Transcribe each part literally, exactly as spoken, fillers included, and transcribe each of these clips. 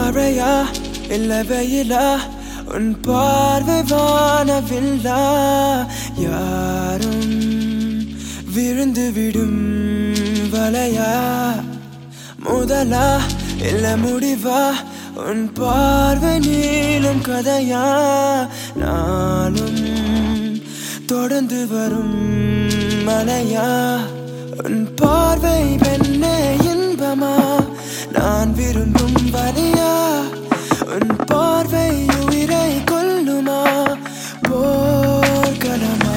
மழையா இல்ல வெயிலா உன் பார்வை வானவில்லா யாரும் விழுந்து விடும் வலையா முதலா இல்ல முடிவா உன் பார்வை நீளும் கதையா நானும் தொடர்ந்து வரும் மலையா உன் பார்வை பெண்ணே இன்பமா நான் விரும்பும் வலியா உன் பார்வை உயிரை கொல்லுமா போர்க்களமா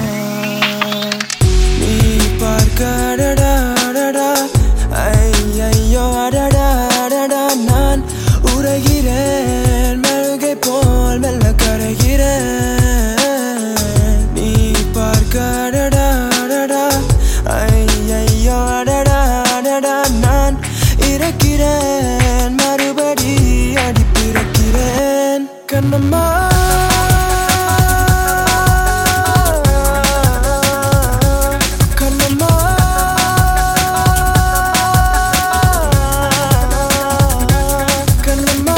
நீ பார்க்க அடடா அடடா ஐயையோ அடடா அடடா நான் உரைகிறேன் மெழுகை போல் மெல்ல கரைகிறேன் நீ பார்க்க அடடா அடடா ஐயையோ அடடா அடடா நான் இறக்கிறேன் மறுபடி அடிப்பிறக்கிறேன் கண்ணம்மா கண்ணம்மா கண்ணம்மா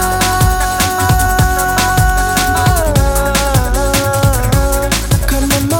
கண்ணம்மா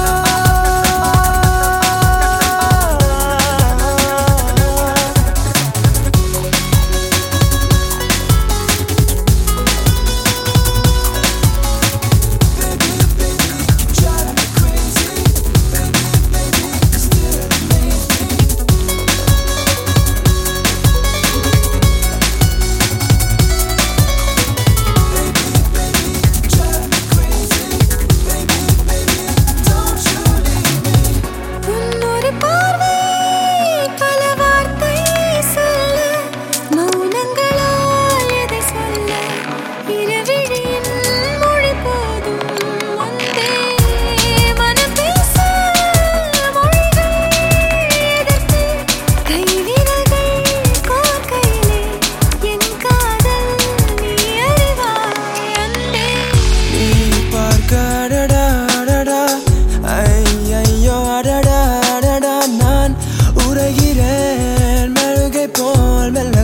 மெழுகை போல் மெல்ல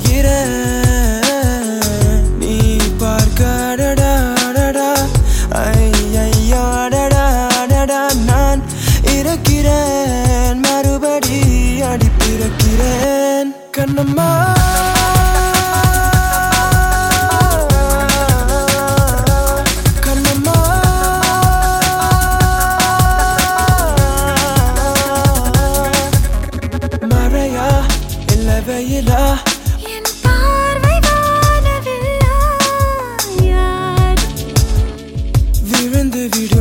கரைகிறேன் நீ பார்க்க அடடா அடடா ஐயையோ அடடா அடடா நான் இறக்கிறேன் மறுபடி அடிப்பிறக்கிறேன் கண்ணம்மா கண்ணம்மா மழையா இல்ல வெயிலா என் பார்வை வானவில்லா யாரும் விழுந்து விடும்